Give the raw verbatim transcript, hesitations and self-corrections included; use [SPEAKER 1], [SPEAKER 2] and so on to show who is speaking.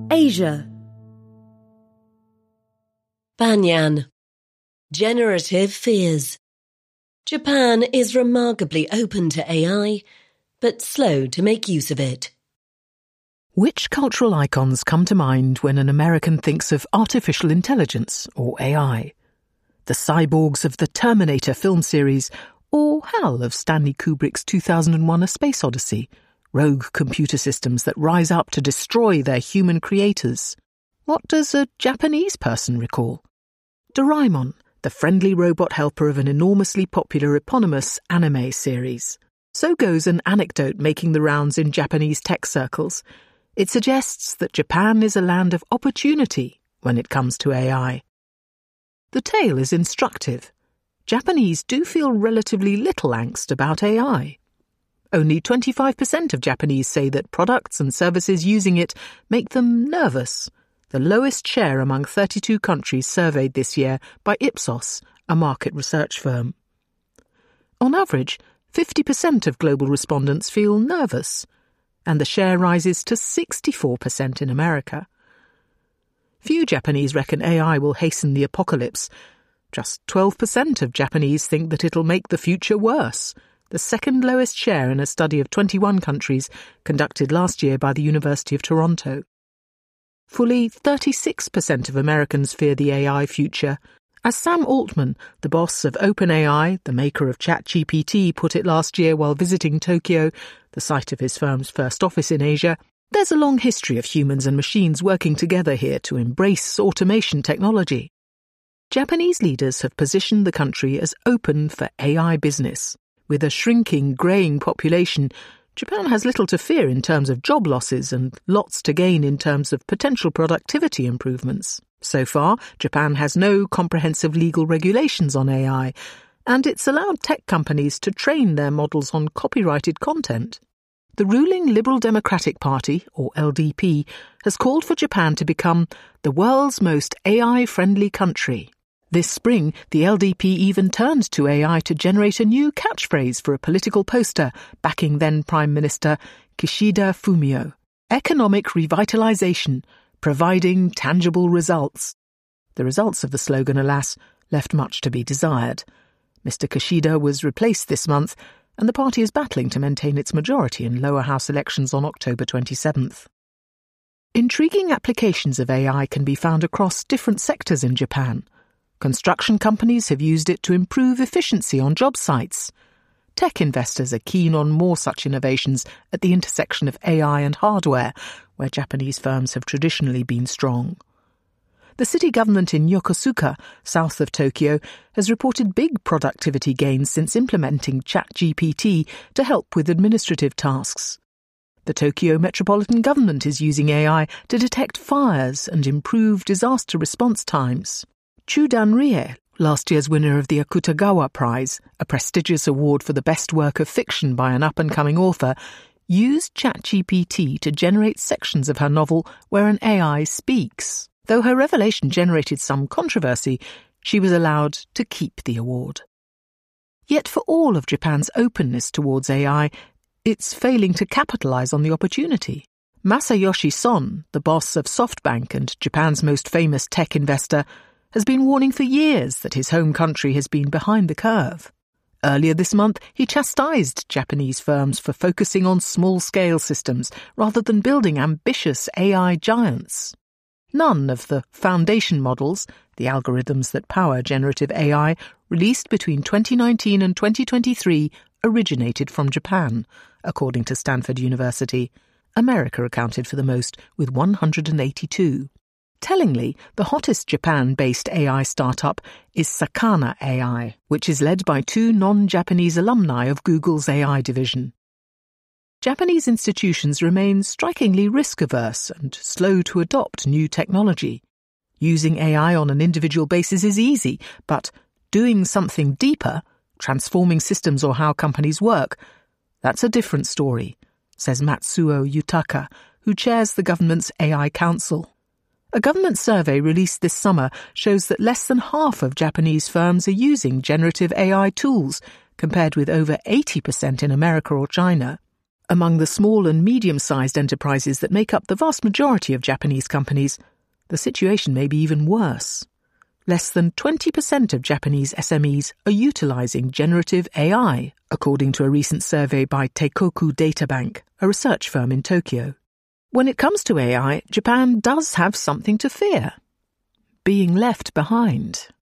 [SPEAKER 1] Asia. Banyan. Generative fears. Japan is remarkably open to A I, but slow to make use of it.
[SPEAKER 2] Which cultural icons come to mind when an American thinks of artificial intelligence, or A I? The cyborgs of the Terminator film series, or HAL of Stanley Kubrick's two thousand one A Space Odyssey, rogue computer systems that rise up to destroy their human creators? What does a Japanese person recall? Doraemon, the friendly robot helper of an enormously popular eponymous anime series. So goes an anecdote making the rounds in Japanese tech circles. It suggests that Japan is a land of opportunity when it comes to A I. The tale is instructive. Japanese do feel relatively little angst about A I. Only twenty-five percent of Japanese say that products and services using it make them nervous, the lowest share among thirty-two countries surveyed this year by Ipsos, a market research firm. On average, fifty percent of global respondents feel nervous, and the share rises to sixty-four percent in America. Few Japanese reckon A I will hasten the apocalypse. Just twelve percent of Japanese think that it'll make the future worse, the second lowest share in a study of twenty-one countries conducted last year by the University of Toronto. Fully thirty-six percent of Americans fear the A I future. As Sam Altman, the boss of OpenAI, the maker of ChatGPT, put it last year while visiting Tokyo, the site of his firm's first office in Asia, there's a long history of humans and machines working together here to embrace automation technology. Japanese leaders have positioned the country as open for A I business. With a shrinking, greying population, Japan has little to fear in terms of job losses and lots to gain in terms of potential productivity improvements. So far, Japan has no comprehensive legal regulations on A I, and it's allowed tech companies to train their models on copyrighted content. The ruling Liberal Democratic Party, or L D P, has called for Japan to become the world's most A I-friendly country. This spring, the L D P even turned to A I to generate a new catchphrase for a political poster backing then-Prime Minister Kishida Fumio. Economic revitalization, providing tangible results. The results of the slogan, alas, left much to be desired. Mister Kishida was replaced this month, and the party is battling to maintain its majority in lower house elections on October twenty-seventh. Intriguing applications of A I can be found across different sectors in Japan. Construction companies have used it to improve efficiency on job sites. Tech investors are keen on more such innovations at the intersection of A I and hardware, where Japanese firms have traditionally been strong. The city government in Yokosuka, south of Tokyo, has reported big productivity gains since implementing ChatGPT to help with administrative tasks. The Tokyo Metropolitan Government is using A I to detect fires and improve disaster response times. Chudan Rie, last year's winner of the Akutagawa Prize, a prestigious award for the best work of fiction by an up-and-coming author, used ChatGPT to generate sections of her novel where an A I speaks. Though her revelation generated some controversy, she was allowed to keep the award. Yet for all of Japan's openness towards A I, it's failing to capitalize on the opportunity. Masayoshi Son, the boss of SoftBank and Japan's most famous tech investor, has been warning for years that his home country has been behind the curve. Earlier this month, he chastised Japanese firms for focusing on small-scale systems rather than building ambitious A I giants. None of the foundation models, the algorithms that power generative A I, released between twenty nineteen and twenty twenty-three, originated from Japan, according to Stanford University. America accounted for the most, with one hundred eighty-two. Tellingly, the hottest Japan-based A I startup is Sakana A I, which is led by two non-Japanese alumni of Google's A I division. Japanese institutions remain strikingly risk-averse and slow to adopt new technology. Using A I on an individual basis is easy, but doing something deeper, transforming systems or how companies work, that's a different story, says Matsuo Yutaka, who chairs the government's A I Council. A government survey released this summer shows that less than half of Japanese firms are using generative A I tools, compared with over eighty percent in America or China. Among the small and medium-sized enterprises that make up the vast majority of Japanese companies, the situation may be even worse. Less than twenty percent of Japanese S M Es are utilizing generative A I, according to a recent survey by Teikoku Databank, a research firm in Tokyo. When it comes to A I, Japan does have something to fear: being left behind.